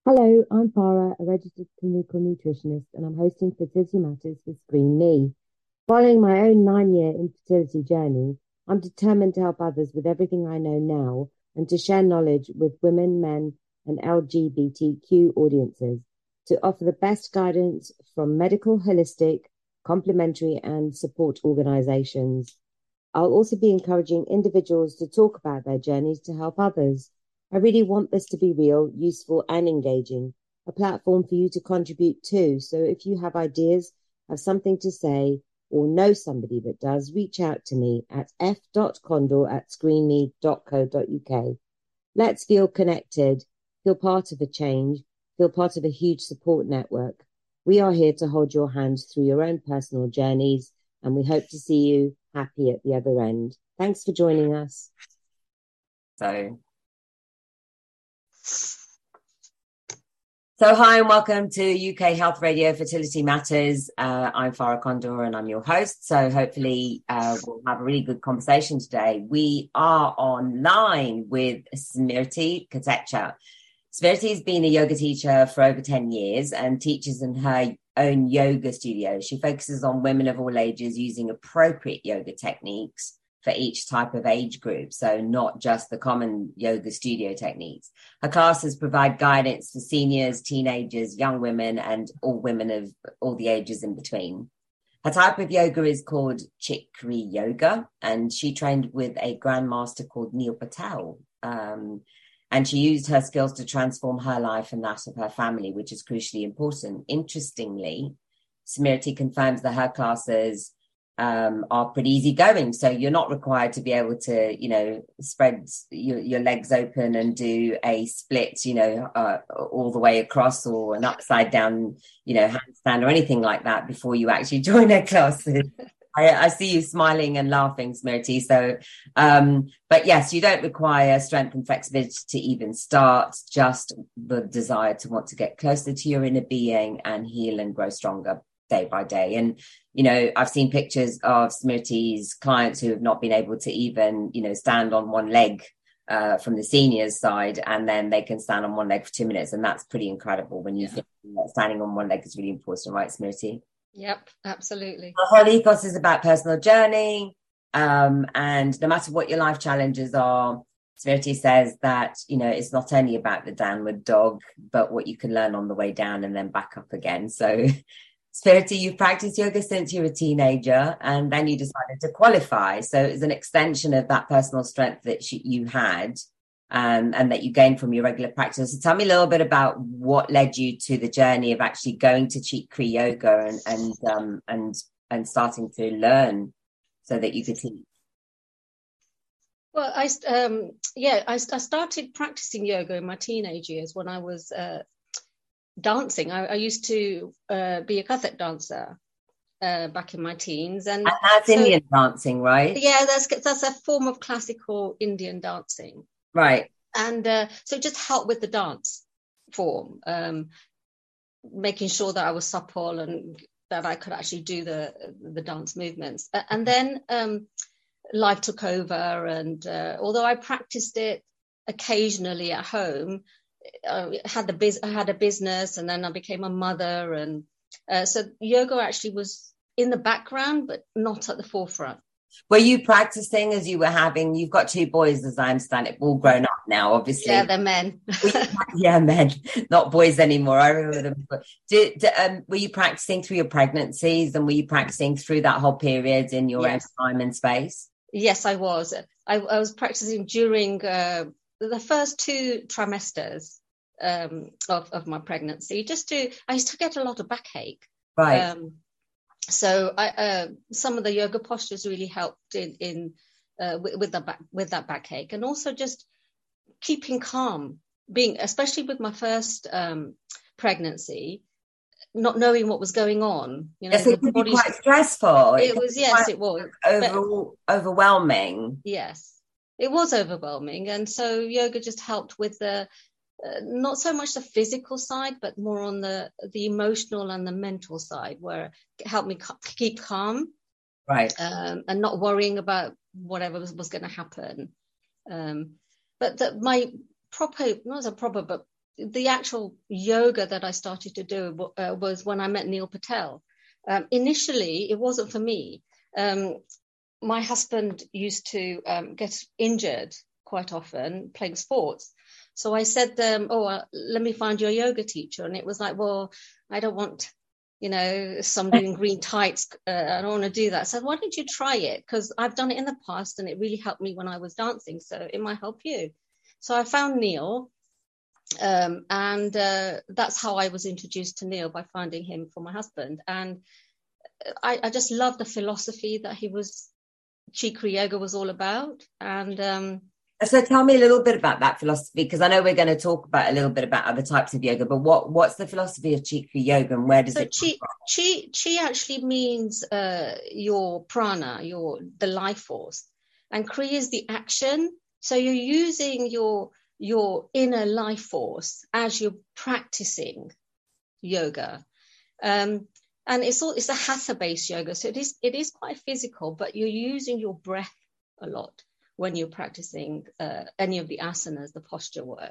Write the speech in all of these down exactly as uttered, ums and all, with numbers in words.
Hello, I'm Farah, a registered clinical nutritionist, and I'm hosting Fertility Matters with Screen Me. Following my own nine-year infertility journey, I'm determined to help others with everything I know now and to share knowledge with women, men, and L G B T Q audiences to offer the best guidance from medical, holistic, complementary, and support organizations. I'll also be encouraging individuals to talk about their journeys to help others. I really want this to be real, useful, and engaging, a platform for you to contribute to. So if you have ideas, have something to say, or know somebody that does, reach out to me at f.condor at screenme.co.uk. Let's feel connected, feel part of a change, feel part of a huge support network. We are here to hold your hand through your own personal journeys, and we hope to see you happy at the other end. Thanks for joining us. So, so hi and welcome to U K Health Radio Fertility Matters. Uh, I'm Farah Condor and I'm your host. So hopefully uh, we'll have a really good conversation today. We are online with Smriti Kotecha. Smriti has been a yoga teacher for over ten years and teaches in her own yoga studio. She focuses on women of all ages using appropriate yoga techniques for each type of age group, so not just the common yoga studio techniques. Her classes provide guidance for seniors, teenagers, young women, and all women of all the ages in between. Her type of yoga is called Chikri Yoga, and she trained with a grandmaster called Neil Patel. Um, And she used her skills to transform her life and that of her family, which is crucially important. Interestingly, Smriti confirms that her classes um, are pretty easygoing. So you're not required to be able to, you know, spread your, your legs open and do a split, you know, uh, all the way across or an upside down, you know, handstand or anything like that before you actually join her classes. I, I see you smiling and laughing, Smriti. So, um, but yes, you don't require strength and flexibility to even start, just the desire to want to get closer to your inner being and heal and grow stronger day by day. And, you know, I've seen pictures of Smriti's clients who have not been able to even, you know, stand on one leg uh, from the seniors side, and then they can stand on one leg for two minutes. And that's pretty incredible when you yeah. think that standing on one leg is really important, right, Smriti? Yep, absolutely. The whole ethos is about personal journey. Um, and no matter what your life challenges are, Smriti says that, you know, it's not only about the downward dog, but what you can learn on the way down and then back up again. So, Smriti, you've practiced yoga since you were a teenager and then you decided to qualify. So it's an extension of that personal strength that you had. Um, and that you gained from your regular practice. So tell me a little bit about what led you to the journey of actually going to Chikri Yoga and and um, and and starting to learn so that you could teach. Well, I um, yeah, I, I started practicing yoga in my teenage years when I was uh, dancing. I, I used to uh, be a Kathak dancer uh, back in my teens, and, and that's so, Indian dancing, right? Yeah, that's that's a form of classical Indian dancing. Right. And uh, so it just helped with the dance form, um, making sure that I was supple and that I could actually do the the dance movements. And then um, life took over. And uh, although I practiced it occasionally at home, I had, the biz- I had a business and then I became a mother. And uh, so yoga actually was in the background, but not at the forefront. Were you practicing as you were having, you've got two boys, as I understand it, all grown up now, obviously. Yeah, they're men. you, yeah, men, not boys anymore. I remember them. Did, did, um, were you practicing through your pregnancies and were you practicing through that whole period in your yes. own time and space? Yes, I was. I, I was practicing during uh, the first two trimesters um, of, of my pregnancy. Just to, I used to get a lot of backache. Right. Um, So I, uh, some of the yoga postures really helped in, in uh, with, with, the back, with that backache, and also just keeping calm, being, especially with my first um, pregnancy, not knowing what was going on. You know, yes, it the could be quite stressful. It, it was, yes, it was. Over, but, overwhelming. Yes, it was overwhelming. And so yoga just helped with the, Uh, not so much the physical side, but more on the the emotional and the mental side, where it helped me ca- keep calm, right, um, and not worrying about whatever was, was going to happen. Um, but the, my proper, not as a proper, but the actual yoga that I started to do uh, was when I met Neil Patel. Um, initially, it wasn't for me. Um, my husband used to um, get injured quite often playing sports. So I said, um, oh, uh, let me find your yoga teacher. And it was like, well, I don't want, you know, some doing green tights. Uh, I don't want to do that. I said, why don't you try it? Because I've done it in the past and it really helped me when I was dancing. So it might help you. So I found Neil. Um, and uh, that's how I was introduced to Neil, by finding him for my husband. And I, I just loved the philosophy that he was, Chi Kri Yoga was all about. And um, so tell me a little bit about that philosophy, because I know we're going to talk about a little bit about other types of yoga, but what, what's the philosophy of Chi Kri Yoga and where does so it chi, come from? chi, chi actually means uh, your prana, your the life force. And Kri is the action. So you're using your your inner life force as you're practicing yoga. Um, and it's all it's a hatha-based yoga. So it is it is quite physical, but you're using your breath a lot when you're practicing uh, any of the asanas, the posture work.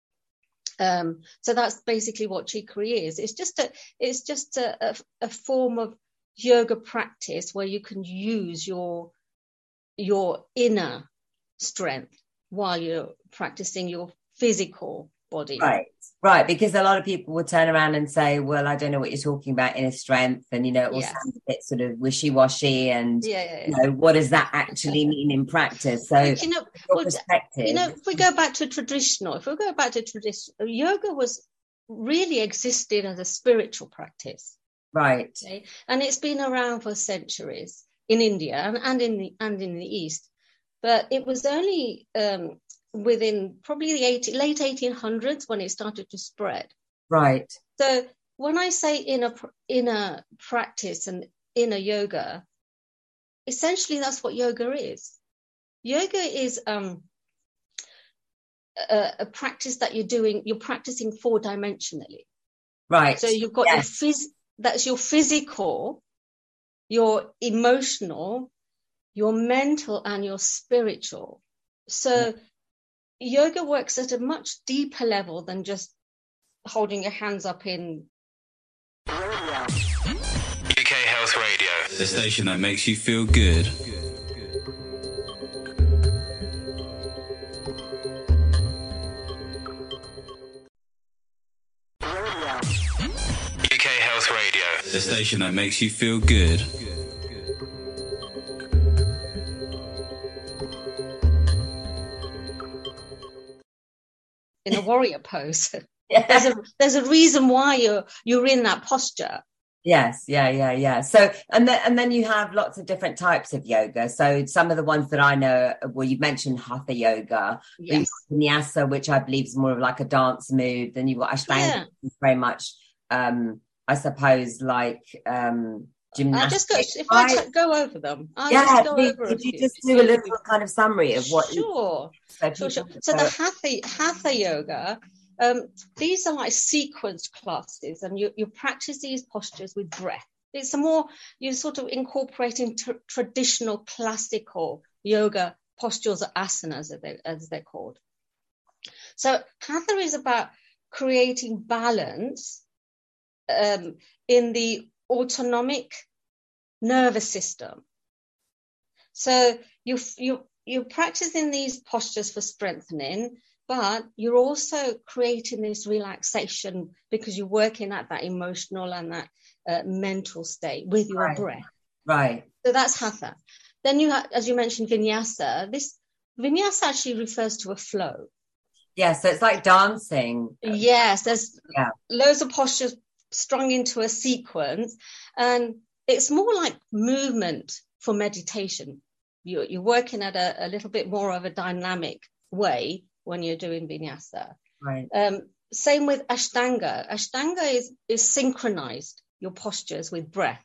Um, so that's basically what Chi Kri is. It's just a it's just a, a, a form of yoga practice where you can use your your inner strength while you're practicing your physical body. Right, right. Because a lot of people will turn around and say, well, I don't know what you're talking about, inner strength. And, you know, it will Yeah. sound a bit sort of wishy-washy. And, Yeah, yeah, yeah. you know, what does that actually mean in practice? So, But, you know, your well, perspective. you know, if we go back to traditional, if we go back to traditional, yoga was really existed as a spiritual practice. Right. Okay? And it's been around for centuries in India and, and in the and in the East. But it was only um, within probably the eighty, late eighteen hundreds when it started to spread. Right. So when I say inner inner practice and inner yoga, essentially that's what yoga is. Yoga is um, a, a practice that you're doing. You're practicing four dimensionally. Right. So you've got yes. your phys. That's your physical, your emotional, your mental, and your spiritual. So yeah. Yoga works at a much deeper level than just holding your hands up in U K Health Radio, the station that makes you feel good. U K Health Radio, the station that makes you feel good. in a warrior pose. Yeah. There's a there's a reason why you're you're in that posture. Yes, yeah, yeah, yeah. So, and then and then you have lots of different types of yoga. So, some of the ones that I know, well, you mentioned hatha yoga, Yes. vinyasa, which I believe is more of like a dance move. Then you've got ashtanga, Yeah. which is very much, um, I suppose, like um, I'll gymnastics. just go if right? I t- go over them. I'll yeah, just go please, over. could a you few, just do few- a little kind of summary of what? Sure, So, sure, sure. people- So the hatha hatha yoga. Um, these are like sequenced classes, and you you practice these postures with breath. It's a more, you're sort of incorporating t- traditional classical yoga postures, or asanas as, they, as they're called. So hatha is about creating balance um, in the autonomic nervous system. So you you you're practicing these postures for strengthening, but you're also creating this relaxation because you're working at that emotional and that uh, mental state with your right. breath. Right. So that's hatha. Then you have, as you mentioned, vinyasa. This vinyasa actually refers to a flow. Yeah, so it's like dancing. Yes, there's Yeah. loads of postures strung into a sequence, and it's more like movement for meditation. You're, you're working at a, a little bit more of a dynamic way when you're doing vinyasa. Right. Um, same with ashtanga. Ashtanga is, is synchronized, your postures with breath.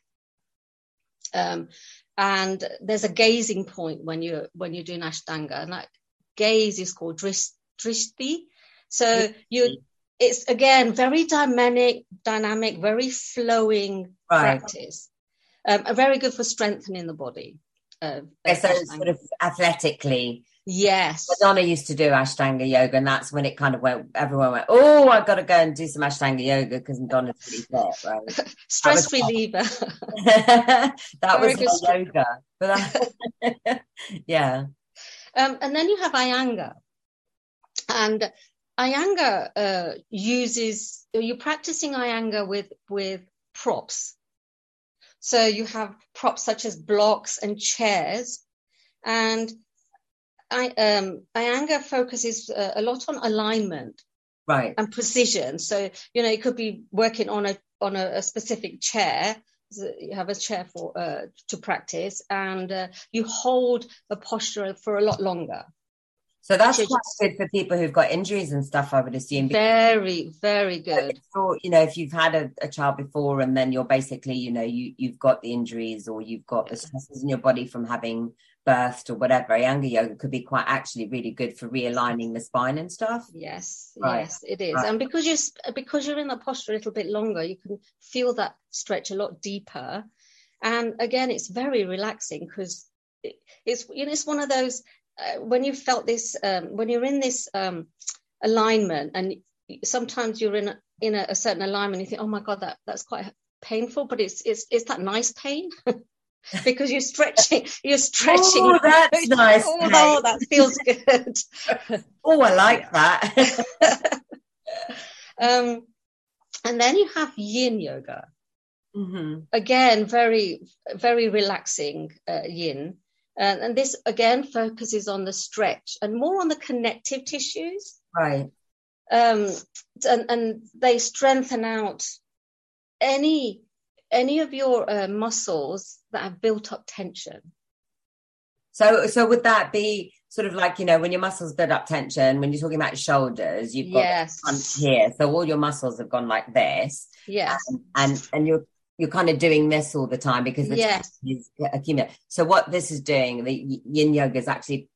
Um, and there's a gazing point when you're when you're doing ashtanga, and that gaze is called drish, drishti. So you, it's again very dynamic, dynamic, very flowing Right. practice. Um, very good for strengthening the body. Uh, Okay, so ashtanga. sort of athletically, Yes. Madonna used to do Ashtanga yoga, and that's when it kind of went, everyone went, oh, I've got to go and do some Ashtanga yoga because Madonna's really fit, right? Stress reliever. that Very was good her yoga. But I, yeah. Um, and then you have Iyengar. And Iyengar uh, uses, you're practicing Iyengar with, with props. So you have props such as blocks and chairs. And I, um, Iyengar focuses uh, a lot on alignment, right, and precision. So, you know, it could be working on a on a, a specific chair. So you have a chair for uh, to practice, and uh, you hold a posture for a lot longer. So that's So quite just, good for people who've got injuries and stuff, I would assume. Very, very good. So, you know, if you've had a, a child before and then you're basically, you know, you, you've got the injuries or you've got the stresses in your body from having birthed or whatever, Iyengar yoga could be quite actually really good for realigning the spine and stuff. Yes, right. yes, it is. Right. And because you're, because you're in that posture a little bit longer, you can feel that stretch a lot deeper. And again, it's very relaxing because it, it's, you know, it's one of those, Uh, when you felt this, um, when you're in this um, alignment, and sometimes you're in a, in a, a certain alignment, you think, "Oh my God, that that's quite painful," but it's it's it's that nice pain because you're stretching, you're stretching. Oh, that's nice. Oh, oh, that feels good. Oh, I like that. um, and then you have Yin yoga. Mm-hmm. Again, very very relaxing uh, Yin. Uh, and this, again, focuses on the stretch and more on the connective tissues. Right. Um, and, and they strengthen out any any of your uh, muscles that have built up tension. So, so would that be sort of like, you know, when your muscles build up tension, when you're talking about your shoulders, you've got yes. the front here. So all your muscles have gone like this. Yes. And, and, and you're, you're kind of doing this all the time because the yes. tension is accumulating. So what this is doing, the Yin yoga is actually,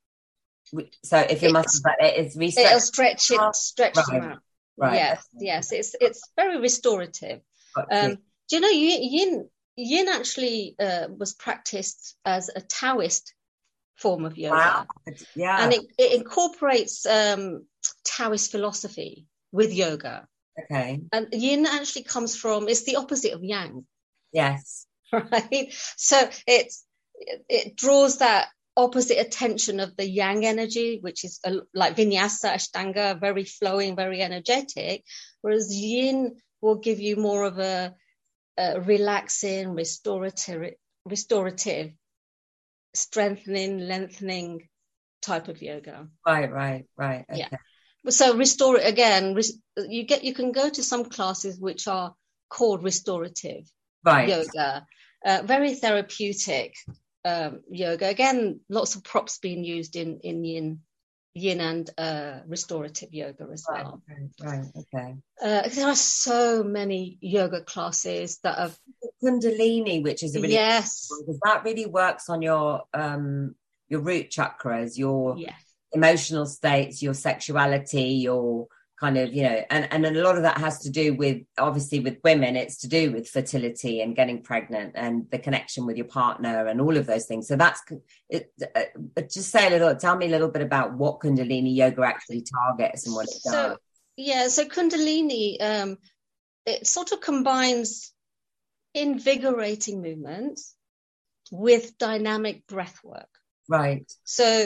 so if your muscles like that, it's re-stretch. It'll stretch it, stretch right. them out. Right. Yes, Okay. yes. It's it's very restorative. Um, do you know Yin Yin actually uh, was practiced as a Taoist form of yoga? Wow. Yeah. And it, it incorporates um, Taoist philosophy with yoga. Okay. And Yin actually comes from, it's the opposite of Yang. Yes. Right. So it's it, it draws that opposite attention of the Yang energy, which is a, like Vinyasa, Ashtanga, very flowing, very energetic, whereas Yin will give you more of a, a relaxing, restorative, restorative, strengthening, lengthening type of yoga. Right, right, right. Okay. Yeah. So restore again. You get you can go to some classes which are called restorative right. yoga, uh, very therapeutic um, yoga. Again, lots of props being used in in yin, yin and uh, restorative yoga as right, well. Right, right, okay. Uh, there are so many yoga classes that have Kundalini, which is a really yes, because that really works on your um your root chakras, your yes. emotional states, your sexuality, your kind of, you know, and, and a lot of that has to do with, obviously with women, it's to do with fertility and getting pregnant and the connection with your partner and all of those things. So that's, it, uh, just say a little, tell me a little bit about what Kundalini yoga actually targets and what it does. So, yeah, so Kundalini, um, it sort of combines invigorating movements with dynamic breath work. Right. So,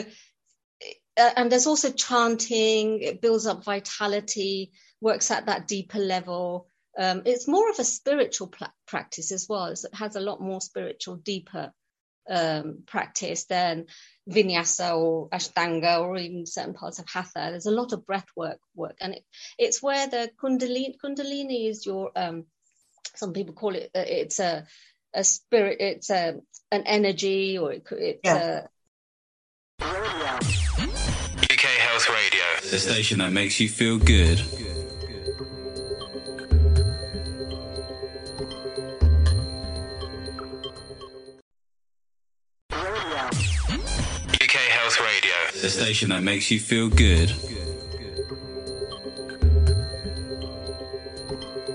Uh, and there's also chanting, it builds up vitality, works at that deeper level. Um, it's more of a spiritual pl- practice as well. It has a lot more spiritual, deeper um, practice than Vinyasa or Ashtanga or even certain parts of Hatha. There's a lot of breath work, work. and it, it's where the Kundalini, Kundalini is your, um, some people call it, uh, it's a, a spirit, it's a, an energy, or it, it's yeah. a, U K Health Radio, the station that makes you feel good. U K Health Radio, the station that makes you feel good.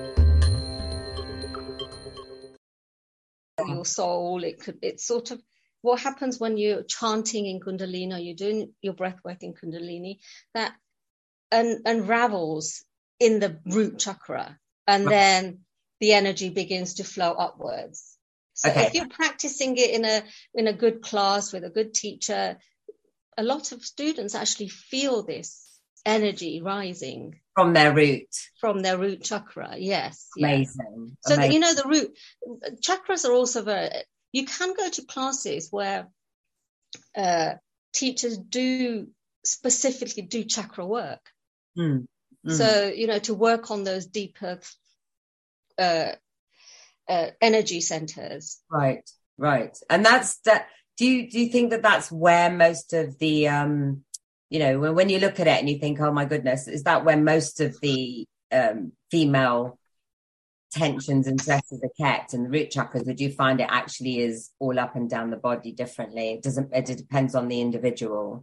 your soul. It could, it's sort of, what happens when you're chanting in Kundalini, or you're doing your breath work in Kundalini, that un- unravels in the root chakra, and right. then the energy begins to flow upwards. So okay. if you're practicing it in a in a good class with a good teacher, a lot of students actually feel this energy rising from their root, from their root chakra. Yes, amazing. Yes. So amazing. The, you know, the root chakras are also very. You can go to classes where uh, teachers do specifically do chakra work. Mm. Mm. So you know, to work on those deeper uh, uh, energy centers. Right, right, and that's that. Do you do you think that that's where most of the um, you know, when when you look at it and you think, oh my goodness, is that where most of the um, female tensions and stresses are kept, and the root chakras? Would you find it actually is all up and down the body differently? It doesn't. It depends on the individual.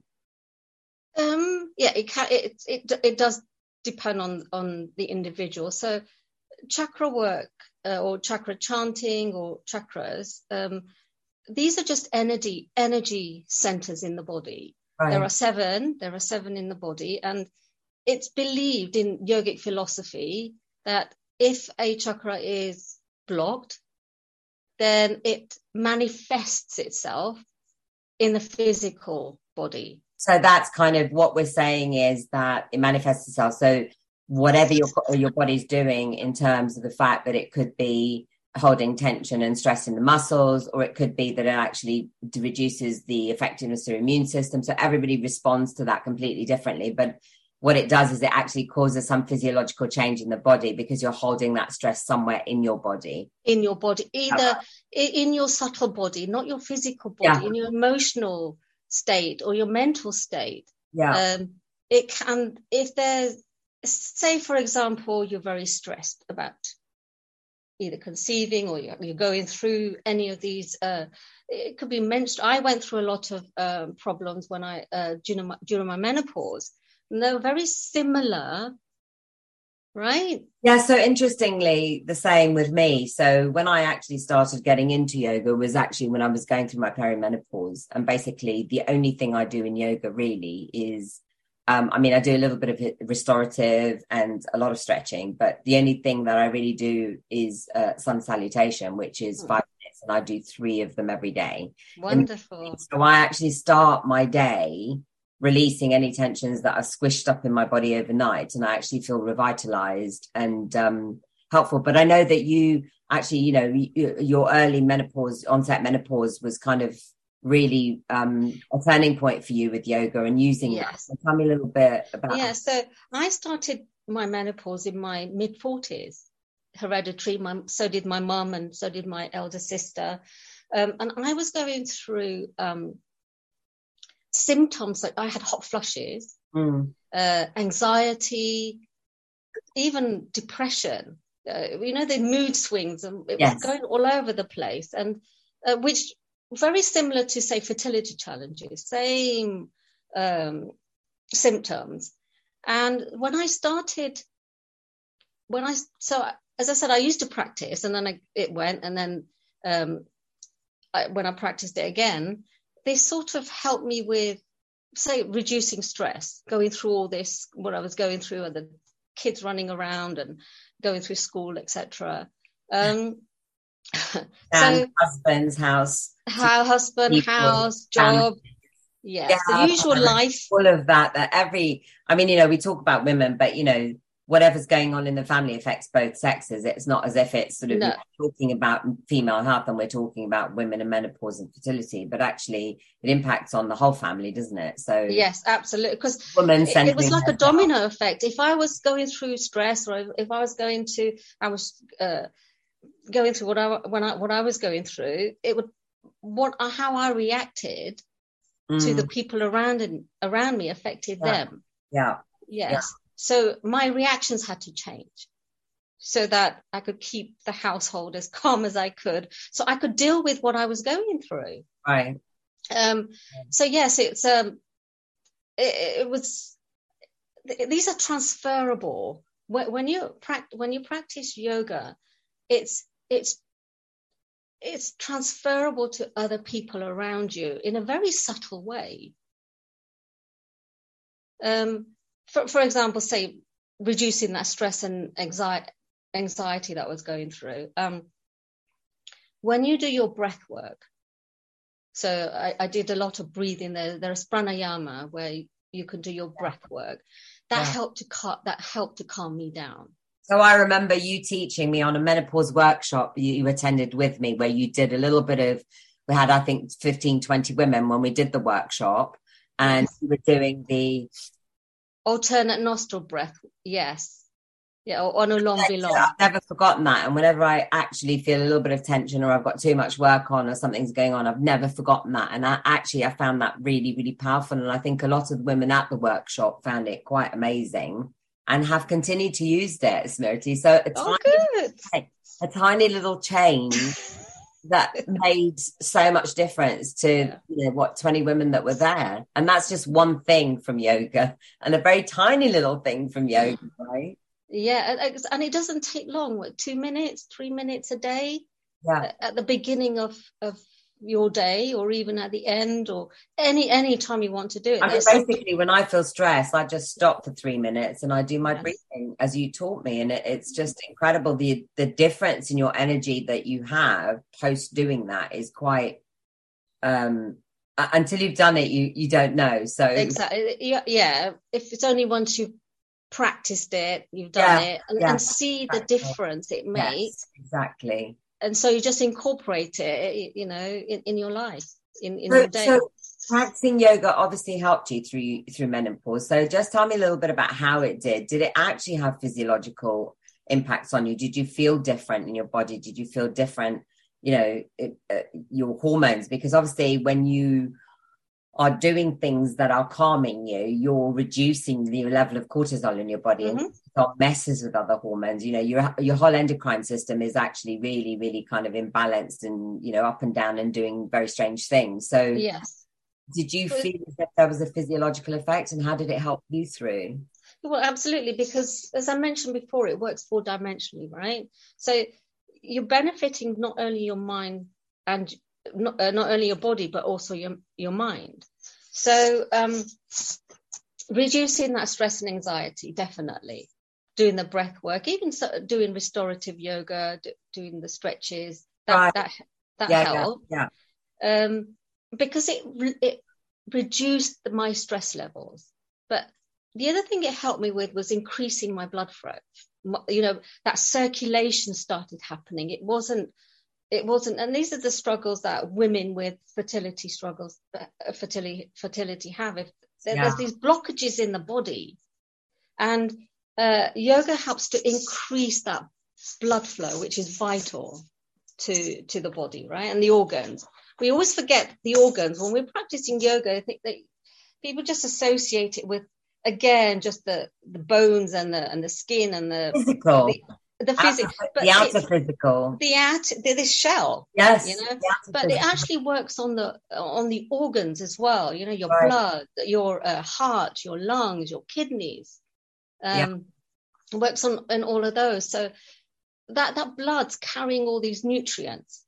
Um. Yeah. It can. It it it does depend on on the individual. So, chakra work uh, or chakra chanting or chakras. Um. These are just energy energy centers in the body. Right. There are seven. There are seven in the body, and it's believed in yogic philosophy that if a chakra is blocked, then it manifests itself in the physical body. So that's kind of what we're saying, is that it manifests itself. So whatever your your body's doing in terms of the fact that it could be holding tension and stress in the muscles, or it could be that it actually reduces the effectiveness of your immune system. So everybody responds to that completely differently. But what it does is it actually causes some physiological change in the body because you're holding that stress somewhere in your body. In your body, either okay. in your subtle body, not your physical body, yeah. in your emotional state or your mental state. Yeah. Um, it can, if there's, say, for example, you're very stressed about either conceiving or you're, you're going through any of these, uh, it could be menstrual. I went through a lot of um, problems when I, uh, during, my, during my menopause, and they're very similar, right? Yeah, so interestingly, the same with me. So when I actually started getting into yoga was actually when I was going through my perimenopause. And basically the only thing I do in yoga really is, um, I mean, I do a little bit of restorative and a lot of stretching, but the only thing that I really do is uh, sun salutation, which is five minutes, and I do three of them every day. Wonderful. And so I actually start my day releasing any tensions that are squished up in my body overnight, and I actually feel revitalized and um, helpful. But I know that you actually, you know, you, your early menopause, onset menopause was kind of really um, a turning point for you with yoga and using yes. that. So tell me a little bit about Yeah, so I started my menopause in my mid forties, hereditary. My, so did my mum and so did my elder sister. Um, and I was going through um, symptoms like I had hot flushes, mm. uh, anxiety, even depression, uh, you know, the mood swings, and it yes. was going all over the place, and uh, which very similar to, say, fertility challenges, same um, symptoms. And when I started, when I, so as I said, I used to practice, and then I, it went, and then um, I, when I practiced it again, they sort of helped me with, say, reducing stress, going through all this, what I was going through, and the kids running around and going through school, et cetera. Um, and so husband's house, how husband, people, house, job, yes, yeah, the usual life, all of that. That every, I mean, you know, we talk about women, but you know, whatever's going on in the family affects both sexes. It's not as if it's sort of no. talking about female health and we're talking about women and menopause and fertility, but actually it impacts on the whole family, doesn't it? So yes, absolutely, because it, it was like a domino effect. If I was going through stress, or if I was going to, I was uh, going through what I when I what I was going through, it would what how I reacted mm. to the people around and around me affected yeah. them. Yeah. Yes. Yeah. So my reactions had to change so that I could keep the household as calm as I could, so I could deal with what I was going through. Right. Um, so yes, it's um, it, it was. These are transferable. When you practice, when you practice yoga, it's it's it's transferable to other people around you in a very subtle way. Um, for, for example, say, reducing that stress and anxiety, anxiety that I was going through. Um, when you do your breath work, so I, I did a lot of breathing there. There's pranayama where you can do your breath work. That Yeah. helped to cal- that helped to calm me down. So I remember you teaching me on a menopause workshop you, you attended with me, where you did a little bit of, we had, I think, fifteen, twenty women when we did the workshop, and Yes. you were doing the Alternate nostril breath. Yes. Yeah. Or Anulom Vilom. I've never forgotten that. And whenever I actually feel a little bit of tension, or I've got too much work on, or something's going on, I've never forgotten that. And I actually, I found that really, really powerful. And I think a lot of the women at the workshop found it quite amazing and have continued to use it, Smriti. So a Oh, tiny, good. a tiny little change that made so much difference to, Yeah. you know, what, twenty women that were there. And that's just one thing from yoga, and a very tiny little thing from yoga, right? Yeah. And, and it doesn't take long. What, two minutes, three minutes a day? Yeah. At the beginning of, of your day, or even at the end, or any any time you want to do it. I mean, That's- basically, when I feel stressed, I just stop for three minutes and I do my Yes. breathing as you taught me. And it, it's just incredible. The, the difference in your energy that you have post doing that is quite, um, uh, until you've done it, you, you don't know. So Exactly. Yeah, yeah. If it's only once you've practiced it, you've done Yeah, it, and, yeah, and see the exactly. difference it yes, makes. exactly. And so you just incorporate it, you know, in, in your life, in, in So, your day. so practicing yoga obviously helped you through through menopause. So just tell me a little bit about how it did. Did it actually have physiological impacts on you? Did you feel different in your body? Did you feel different, you know, it, uh, your hormones? Because obviously when you are doing things that are calming you, you're reducing the level of cortisol in your body, Mhm. and cortisol messes with other hormones. You know, your your whole endocrine system is actually really, really kind of imbalanced and, you know, up and down and doing very strange things. So Yes. did you Well- feel as if there was a physiological effect, and how did it help you through? Well, absolutely, because as I mentioned before, it works four dimensionally, right? So you're benefiting not only your mind and not, uh, not only your body, but also your your mind. So um, reducing that stress and anxiety, definitely. Doing the breath work, even so, doing restorative yoga, do, doing the stretches, that Right. that that Yeah, helped. yeah, Um, because it re- it reduced the, my stress levels. But the other thing it helped me with was increasing my blood flow. M- You know, that circulation started happening. It wasn't, it wasn't, and these are the struggles that women with fertility struggles, uh, fertility, fertility have. If there, Yeah. there's these blockages in the body, and uh, yoga helps to increase that blood flow, which is vital to to the body, right, and the organs. We always forget the organs when we're practicing yoga. I think that people just associate it with, again, just the, the bones and the and the skin and the physical, the, the outer, physical, but the outer it's physical. the out the, this shell, Yes, you know. the outer But it physical. actually works on the on the organs as well. You know, your Right. blood, your uh, heart, your lungs, your kidneys. Um, Yeah. It works on on all of those. So that that blood's carrying all these nutrients.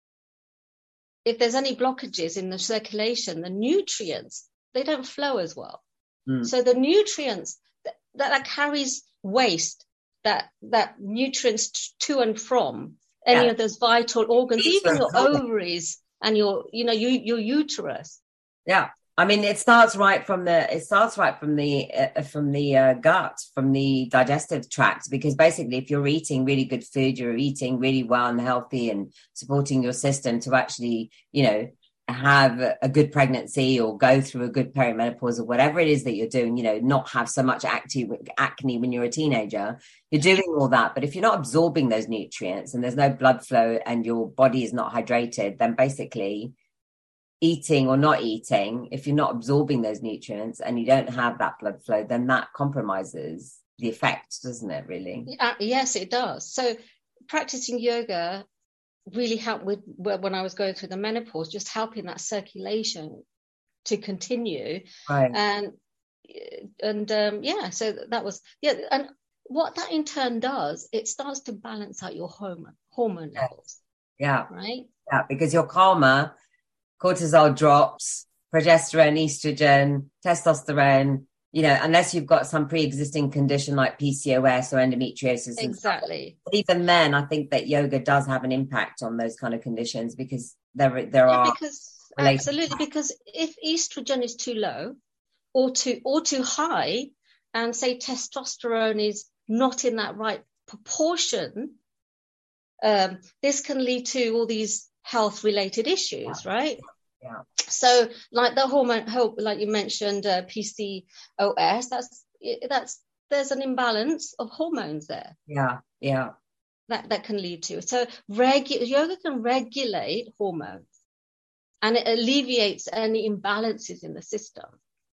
If there's any blockages in the circulation, the nutrients, they don't flow as well. Mm. So the nutrients that, that carries waste, that that nutrients t- to and from any Yeah. of those vital organs, These even are your cool. ovaries and your, you know, you, your uterus. Yeah, I mean, it starts right from the it starts right from the uh, from the uh, gut, from the digestive tract, because basically, if you're eating really good food, you're eating really well and healthy, and supporting your system to actually, you know, have a good pregnancy or go through a good perimenopause or whatever it is that you're doing, you know, not have so much acne acne when you're a teenager. You're doing all that, but if you're not absorbing those nutrients and there's no blood flow and your body is not hydrated, then basically, eating or not eating, if you're not absorbing those nutrients and you don't have that blood flow, then that compromises the effect, doesn't it, really? Uh, yes, it does. So practicing yoga really helped with when I was going through the menopause, just helping that circulation to continue. Right. And and um, yeah, so that was, yeah. And what that in turn does, it starts to balance out your hormone hormone Yeah. levels. Yeah. Right. Yeah, because you're calmer, cortisol drops, progesterone, estrogen, testosterone, you know, unless you've got some pre-existing condition like P C O S or endometriosis. Exactly. But even then, I think that yoga does have an impact on those kind of conditions, because there, there yeah, are... Because, absolutely, because if estrogen is too low or too, or too high, and say testosterone is not in that right proportion, um, this can lead to all these health-related issues, right? Yeah. So, like the hormone, like you mentioned, uh, P C O S, that's that's there's an imbalance of hormones there. Yeah, yeah. That that can lead to. So, regu- yoga can regulate hormones, and it alleviates any imbalances in the system.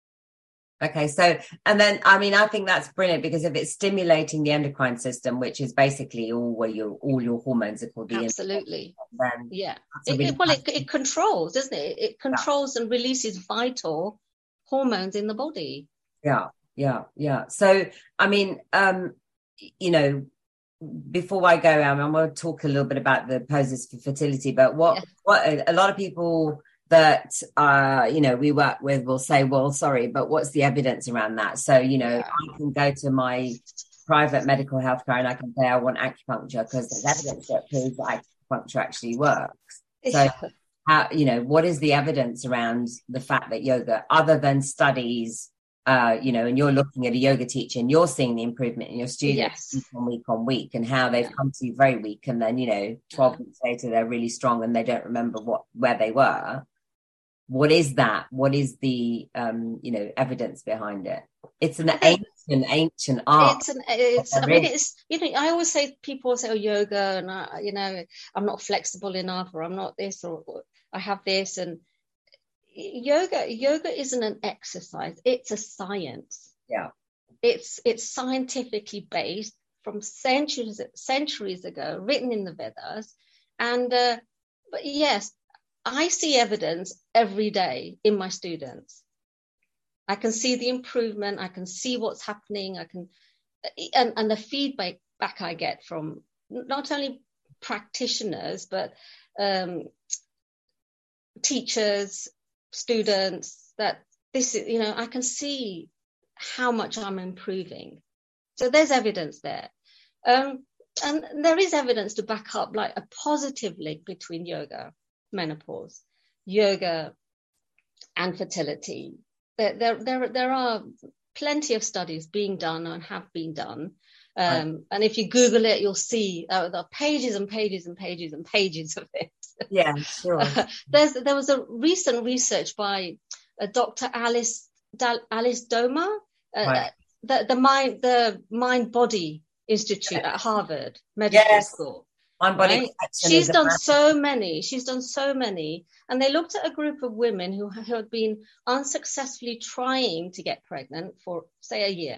Okay, so, and then, I mean, I think that's brilliant, because if it's stimulating the endocrine system, which is basically all where your all your hormones are called, the absolutely, then yeah. It, it, well, it, it controls, doesn't it? It controls yeah. and releases vital hormones in the body. Yeah, yeah, yeah. So, I mean, um, you know, before I go, I, mean, I want to talk a little bit about the poses for fertility. But what yeah. what a lot of people that uh you know we work with will say, well, sorry, but what's the evidence around that? So, you know, yeah. I can go to my private medical health care and I can say I want acupuncture because there's evidence that proves that acupuncture actually works. So yeah. how, you know, what is the evidence around the fact that yoga, other than studies, uh you know, and you're looking at a yoga teacher and you're seeing the improvement in your students yes. week on week on week, and how they've yeah. come to you very weak, and then, you know, twelve yeah. weeks later they're really strong and they don't remember what where they were. What is that? What is the, um, you know, evidence behind it? It's an ancient, ancient art. It's an, it's, I mean, it's, you know, I always say, people say, oh, yoga, and I, you know, I'm not flexible enough, or I'm not this, or, or I have this. And yoga, yoga isn't an exercise. It's a science. Yeah. It's, it's scientifically based from centuries, centuries ago, written in the Vedas. And, uh, but yes, I see evidence every day in my students. I can see the improvement. I can see what's happening. I can, and, and the feedback back I get from not only practitioners, but um, teachers, students, that this is, you know, I can see how much I'm improving. So there's evidence there. Um, and there is evidence to back up like a positive link between yoga, menopause, yoga, and fertility. There, there, there, there are plenty of studies being done and have been done. Um, right. And if you Google it, you'll see uh, there are pages and pages and pages and pages of it. Yeah, sure. uh, there's, there was a recent research by uh, Doctor Alice Alice Doma, uh, right. the the mind the Mind Body Institute at Harvard Medical yes. School. Right? She's done so many, she's done so many. And they looked at a group of women who, who had been unsuccessfully trying to get pregnant for, say, a year.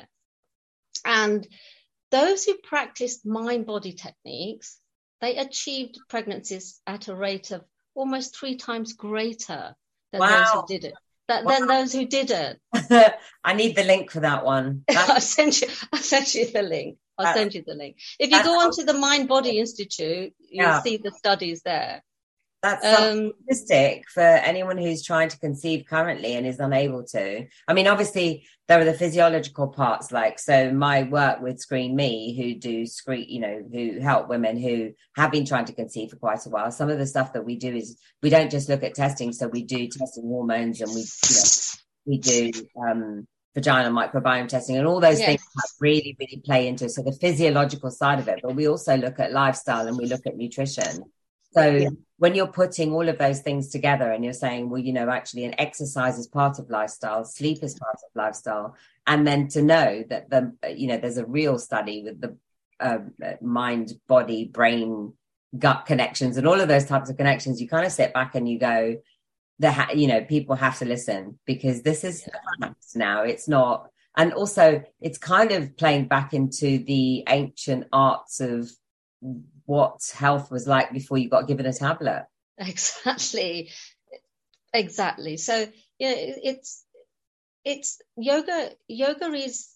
And those who practiced mind-body techniques, they achieved pregnancies at a rate of almost three times greater than wow. those who did it. That, wow. Than those who didn't. I need the link for that one. I'll send you, I'll send you the link. I'll uh, send you the link. If you go onto the Mind Body Institute, you'll yeah. see the studies there. That's um, statistic for anyone who's trying to conceive currently and is unable to. I mean, obviously, there are the physiological parts, like, so my work with Screen Me, who do screen, you know, who help women who have been trying to conceive for quite a while. Some of the stuff that we do is we don't just look at testing. So we do testing hormones, and we, you know, we do um, vaginal microbiome testing, and all those yes. things really, really play into so the physiological side of it. But we also look at lifestyle and we look at nutrition. So yeah. when you're putting all of those things together and you're saying, well, you know, actually an exercise is part of lifestyle, sleep is part of lifestyle. And then to know that, the, you know, there's a real study with the uh, mind, body, brain, gut connections and all of those types of connections, you kind of sit back and you go, the ha- you know, people have to listen, because this is yeah. now. It's not. And also it's kind of playing back into the ancient arts of what health was like before you got given a tablet. Exactly. Exactly. So, yeah, it's, it's yoga, yoga is,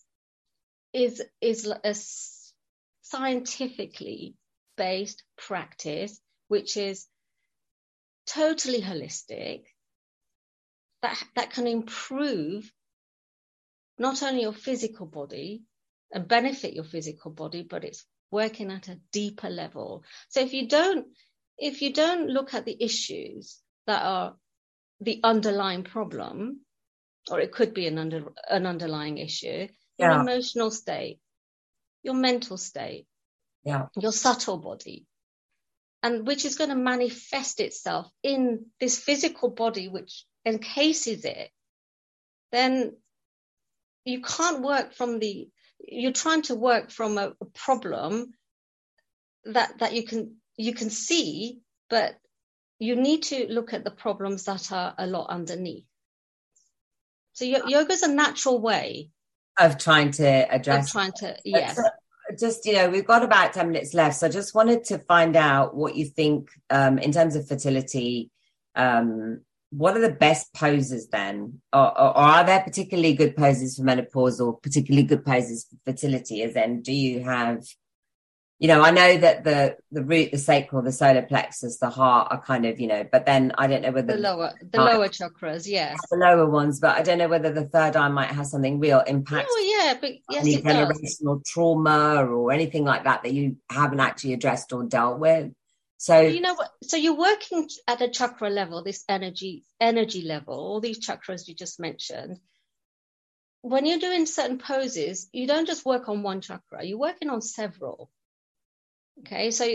is, is a scientifically based practice which is totally holistic, that that can improve not only your physical body and benefit your physical body, but it's working at a deeper level. So if you don't, if you don't look at the issues that are the underlying problem, or it could be an under an underlying issue, your Yeah. emotional state, your mental state, Yeah. your subtle body, and which is going to manifest itself in this physical body, which encases it, then you can't work from the, you're trying to work from a, a problem that, that you can, you can see, but you need to look at the problems that are a lot underneath. So yoga is a natural way of trying to address, of trying to, yes. So, just, you know, we've got about ten minutes left. So I just wanted to find out what you think um, in terms of fertility. Um, what are the best poses then? Or, or, or are there particularly good poses for menopause or particularly good poses for fertility? As in, do you have, you know, I know that the, the root, the sacral, the solar plexus, the heart are kind of, you know, but then I don't know whether the lower, the lower chakras, yes. The lower ones, but I don't know whether the third eye might have something real impact. Oh, yeah, but yes, any it does. generational trauma or anything like that that you haven't actually addressed or dealt with. So, you know what? So you're working at a chakra level, this energy, energy level, all these chakras you just mentioned. When you're doing certain poses, you don't just work on one chakra, you're working on several. Okay, so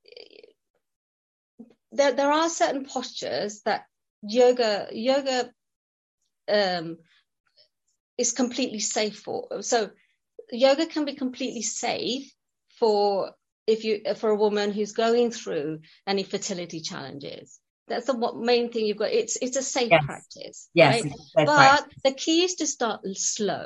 there, there are certain postures that yoga, yoga um, is completely safe for. So yoga can be completely safe for if you for a woman who's going through any fertility challenges. That's the main thing you've got. It's it's a safe yes. practice. Yes, right? it's a but safe practice. The key is to start slow.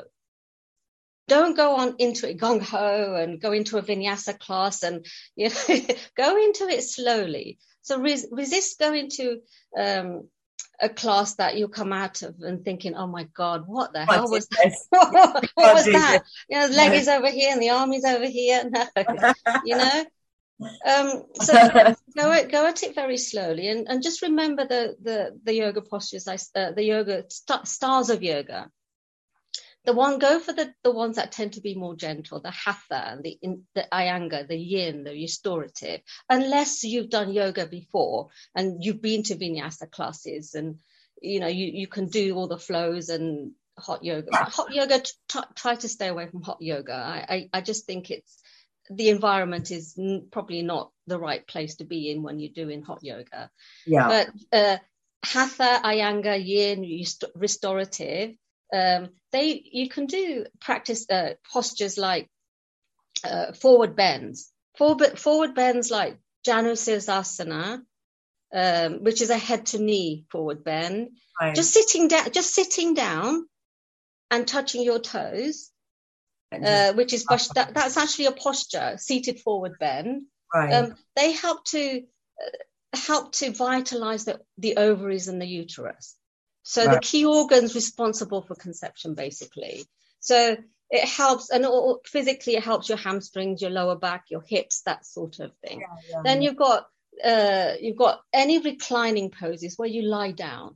Don't go on into it gung ho and go into a vinyasa class, and you know, go into it slowly. So res- resist going to um, a class that you'll come out of and thinking, "Oh my God, what the what hell was that? what, what was that? You know, the leg no. is over here and the arm is over here." No, you know. Um, so go at, go at it very slowly, and, and just remember the the the yoga postures, uh, the yoga st- stars of yoga. The one, go for the, the ones that tend to be more gentle, the hatha and the, in, the ayanga, the yin, the restorative, unless you've done yoga before and you've been to vinyasa classes and, you know, you, you can do all the flows and hot yoga. But hot yoga, t- try to stay away from hot yoga. I, I, I just think it's, the environment is n- probably not the right place to be in when you're doing hot yoga. Yeah. But uh, hatha, ayanga, yin, rest- restorative, Um, they you can do practice uh, postures like uh, forward bends, forward forward bends like Janu Sirsasana, um, which is a head to knee forward bend. Right. Just sitting down, just sitting down, and touching your toes, uh, which is that, that's actually a posture, seated forward bend. Right. Um, they help to uh, help to vitalize the, the ovaries and the uterus. So right. the key organs responsible for conception, basically. So it helps, and physically it helps your hamstrings, your lower back, your hips, that sort of thing. Yeah, yeah, then yeah. you've got uh, you've got any reclining poses where you lie down.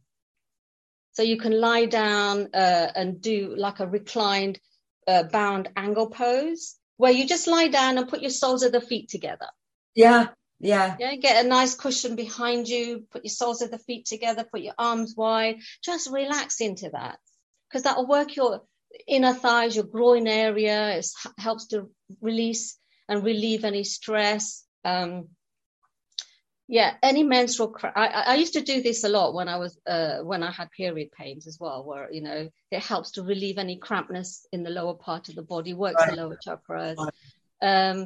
So you can lie down uh, and do like a reclined uh, bound angle pose, where you just lie down and put your soles of the feet together. Yeah. Yeah. Yeah. Get a nice cushion behind you, put your soles of the feet together, put your arms wide, just relax into that, because that will work your inner thighs, your groin area. It helps to release and relieve any stress. Um, yeah. Any menstrual, cramp. I, I used to do this a lot when I was, uh, when I had period pains as well, where, you know, it helps to relieve any crampness in the lower part of the body, works right. the lower chakras. Right. Um,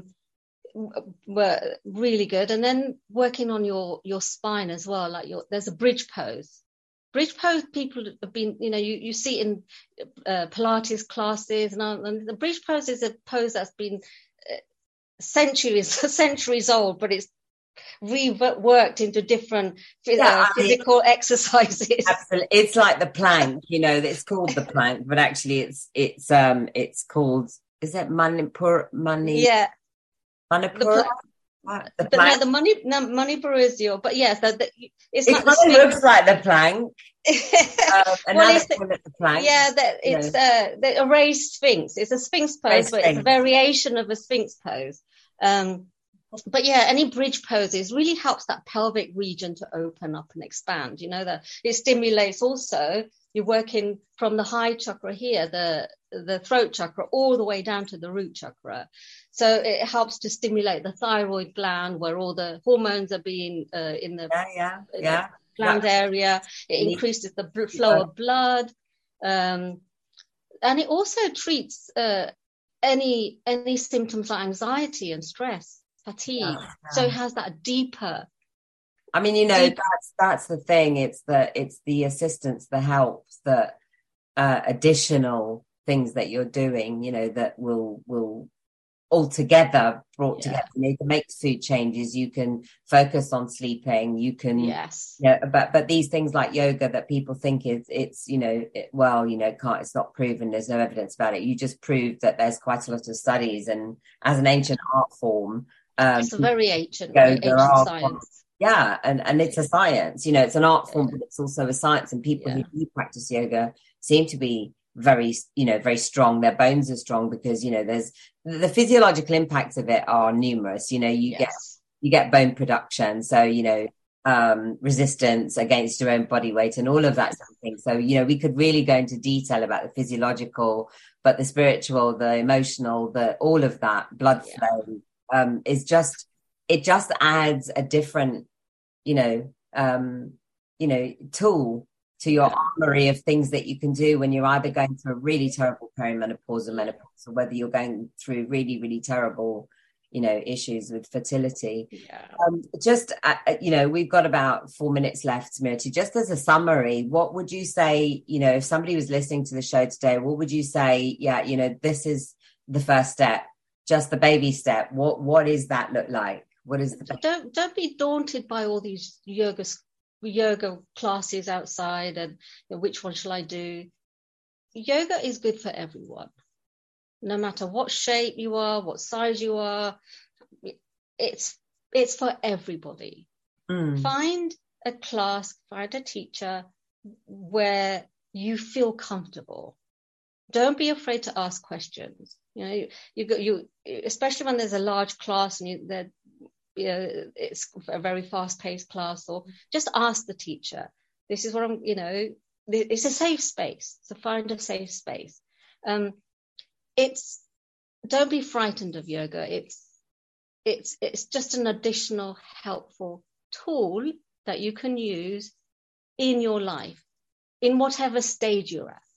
were really good. And then working on your your spine as well, like your there's a bridge pose. Bridge pose, people have been, you know, you, you see in uh, Pilates classes, and, and the bridge pose is a pose that's been uh, centuries centuries old, but it's reworked into different yeah, uh, physical I mean, exercises. Absolutely. It's like the plank, you know, it's called the plank, but actually it's it's um it's called, is it Manipur Mani? Yeah. Manipura? What? The but plank? no, the money, no, Manipura is your, but yes, the, the, it's It not kind the of Sphinx. looks like the plank. Um, and Well, now it's they call it the plank. Yeah, that it's uh, the a raised Sphinx. It's a Sphinx pose, Raised but it's a Sphinx. variation of a Sphinx pose. Um, but yeah, any bridge poses really helps that pelvic region to open up and expand. You know, that it stimulates also. You're working from the high chakra here, the the throat chakra, all the way down to the root chakra. So it helps to stimulate the thyroid gland, where all the hormones are being uh, in the Yeah, yeah, in yeah. the gland yeah. area. It increases the bl- flow of blood, um, and it also treats uh, any any symptoms like anxiety and stress, fatigue. Yeah, yeah. So it has that deeper. I mean, you know, deep- that's that's the thing. It's the it's the assistance, the helps, the uh, additional things that you're doing. You know, that will will altogether brought Yeah. together. You know, you can make food changes. You can focus on sleeping. You can. Yes. Yeah, but but these things like yoga that people think is it's you know it, well you know can't it's not proven, there's no evidence about it. You just proved that there's quite a lot of studies, and as an ancient art form, um, It's a very ancient, yoga ancient are- science. yeah, and and it's a science. You know, it's an art form, but it's also a science. And people Yeah. who do practice yoga seem to be very you know very strong. Their bones are strong because you know there's the physiological impacts of it are numerous. You know, you Yes. get you get bone production, so you know. Um, resistance against your own body weight and all of that sort of thing. So, you know, we could really go into detail about the physiological, but the spiritual, the emotional, the all of that blood Yeah. flow um, is just, it just adds a different, you know, um, you know, tool to your Yeah. armory of things that you can do when you're either going through a really terrible perimenopause or menopause, or whether you're going through really, really terrible you know, issues with fertility. Yeah. Um, just, uh, you know, we've got about four minutes left, Smriti. Just as a summary, what would you say, you know, if somebody was listening to the show today, what would you say, yeah, you know, this is the first step, just the baby step. What, what does that look like? What is the... Don't, don't be daunted by all these yoga, yoga classes outside and you know, which one shall I do? Yoga is good for everyone. No matter what shape you are, what size you are, it's it's for everybody. Mm. Find a class, find a teacher where you feel comfortable. Don't be afraid to ask questions. You know, you, you got you, especially when there's a large class and you, that you know, it's a very fast-paced class, or just ask the teacher. This is what I'm. You know, it's a safe space. So find a safe space. Um, It's don't be frightened of yoga. It's it's it's just an additional helpful tool that you can use in your life, in whatever stage you're at.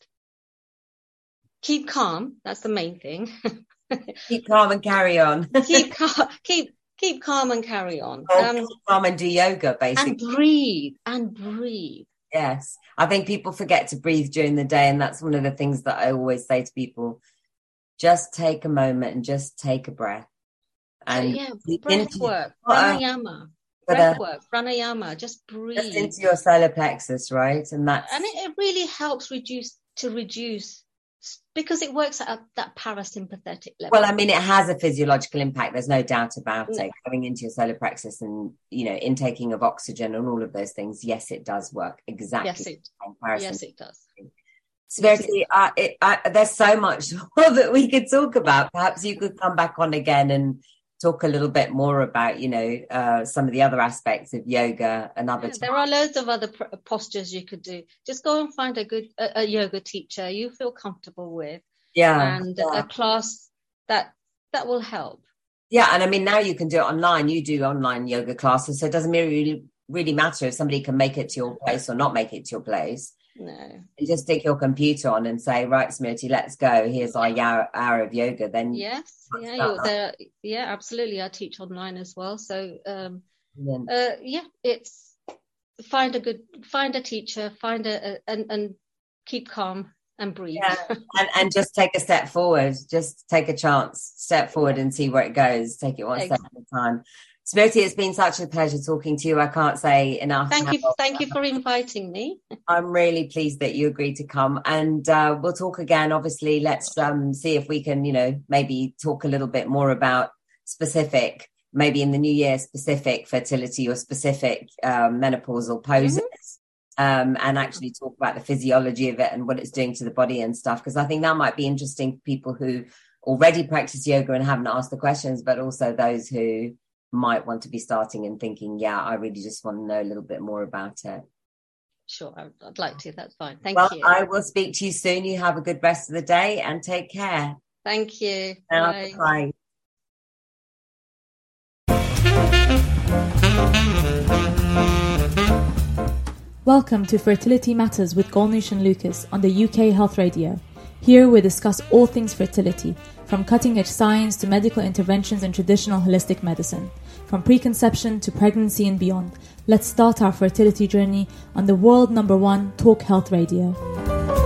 Keep calm. That's the main thing. Keep calm and carry on. keep calm. Keep keep calm and carry on. Oh, Um, keep calm and do yoga, basically. and breathe and breathe. Yes, I think people forget to breathe during the day, and that's one of the things that I always say to people. Just take a moment and just take a breath. And yeah, breath into, work, uh, pranayama, breath work, pranayama. Just breathe. Just into your solar plexus, right? And that's and it, it really helps reduce to reduce because it works at that parasympathetic level. Well, I mean, it has a physiological impact. There's no doubt about No. it. Going into your solar plexus and you know, intaking of oxygen and all of those things. Yes, it does work exactly. Yes, it. The Yes, it does. Smriti, uh, it, uh, there's so much more that we could talk about. Perhaps you could come back on again and talk a little bit more about, you know, uh, some of the other aspects of yoga and other. Yeah, there are loads of other pr- postures you could do. Just go and find a good a, a yoga teacher you feel comfortable with, yeah, and yeah. a class that that will help. Yeah, and I mean now you can do it online. You do online yoga classes, so it doesn't really really matter if somebody can make it to your place or not make it to your place. No. You just stick your computer on and say, right, Smriti, let's go. Here's our hour, hour of yoga. Then Yes, yeah, you're there. Yeah, absolutely. I teach online as well. So, um, yeah. uh, yeah, it's find a good, find a teacher, find a, a and and keep calm and breathe. Yeah. and and just take a step forward. Just take a chance, step forward and see where it goes. Take it one Exactly. step at a time. Smriti, it's been such a pleasure talking to you. I can't say enough. Thank you, thank you for inviting me. I'm really pleased that you agreed to come, and uh, we'll talk again. Obviously, let's um, see if we can, you know, maybe talk a little bit more about specific maybe in the new year, specific fertility or specific um, menopausal poses. Mm-hmm. um, and actually talk about the physiology of it and what it's doing to the body and stuff. Because I think that might be interesting for people who already practice yoga and haven't asked the questions, but also those who might want to be starting and thinking, yeah, I really just want to know a little bit more about it. Sure, I'd like to. That's fine. Thank well, you. I will speak to you soon. You have a good rest of the day and take care. Thank you. Bye. Bye. Welcome to Fertility Matters with Golnish and Lucas on the U K Health Radio. Here we discuss all things fertility, from cutting-edge science to medical interventions and traditional holistic medicine, from preconception to pregnancy and beyond. Let's start our fertility journey on the world number one Talk Health Radio.